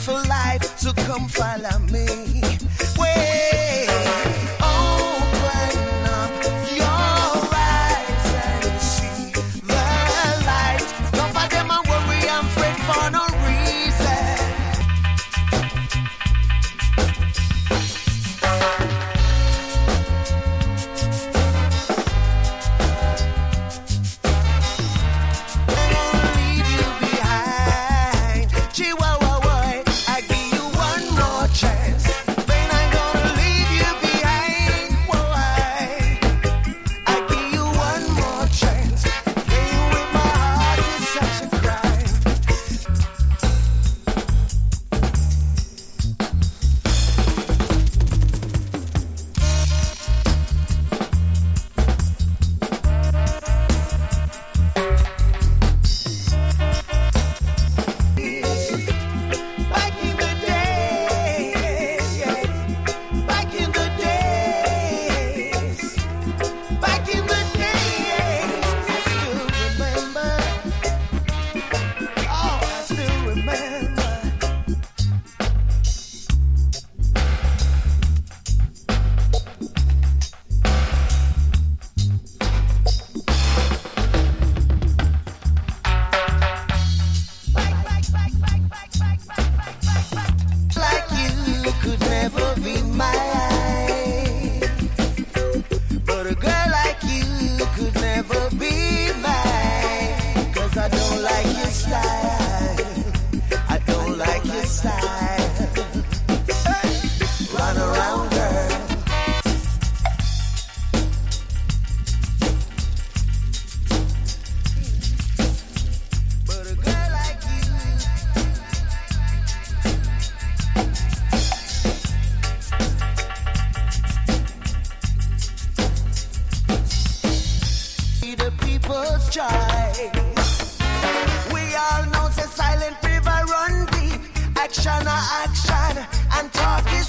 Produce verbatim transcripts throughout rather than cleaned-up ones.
beautiful life, so come follow me. Wait, open up your eyes and see the light. Don't for them and worry and fret for no reason.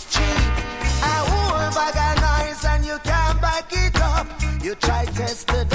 You try test the